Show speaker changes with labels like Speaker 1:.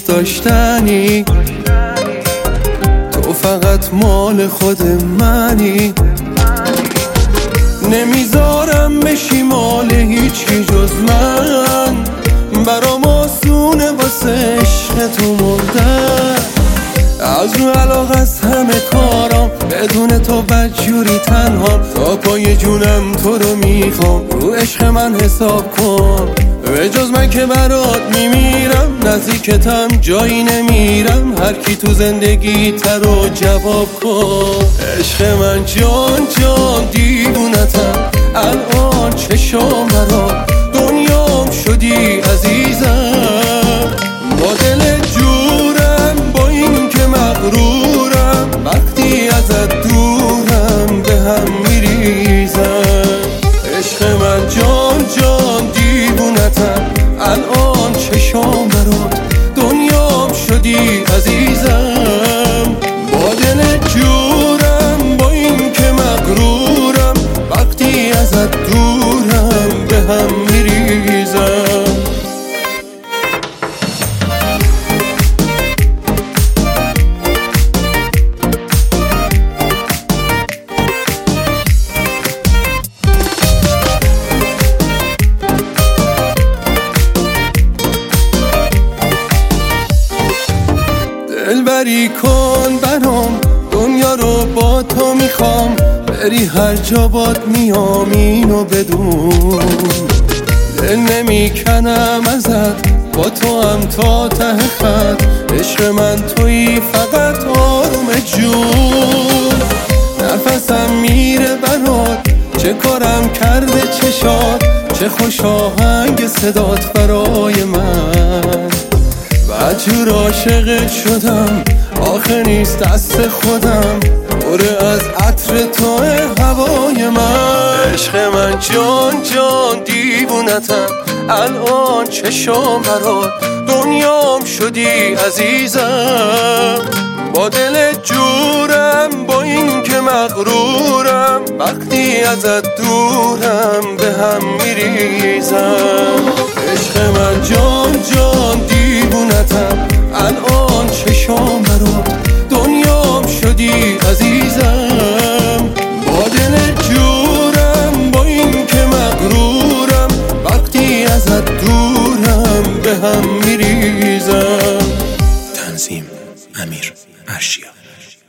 Speaker 1: دوست داشتنی، تو فقط مال خود منی. نمیذارم بشی مال هیچکی جز من، برام آسونه واسه عشق تو مردن. از رو علاقه از همه کارام، بدون تو بدجوری تنهام. تا پای جونم تو رو میخوام، رو عشق من حساب کن. به جز من که برات میمیرم، نزدیکتم جایی نمیرم. هر کی تو زندگی رو جواب کن. عشق من جان جان دیوونتم، الان چشام برات دنیام شدی عزیزم. با دل جورم، با این که مغرورم، وقتی ازت دورم به هم میریزم. عشق من جان جان دیوونتم، الان چشام برات دنیام شدی عزیزم. با دل جورم، با این که مغرورم، وقتی ازت دورم به هم میریزم. دلبری کن برام، دنیا رو با تو میخوام. بری هر جا باد میام اینو بدون. دل نمیکنم ازت، با تو هم تا ته خط. عشق من تویی فقط آروم جون. نفسم میره برات، چه کارم کرده چشات. چه خوش آهنگ صدات برای من. بدجور عاشقت شدم، آخه نیست دست خودم. پر از عطر تو هوای من. عشق من جان جان دیوونتم، الان چشام برات دنیام شدی عزیزم. با دل جورم، با این که مغرورم، وقتی ازت دورم به هم میریزم. عشق من جان جان دیوونتم، الان چشام برات دنیام شدی عزیزم. با دل جورم، با این که مغرورم، وقتی ازت دورم به هم میریزم.
Speaker 2: تنظیم: امیر ارشیا.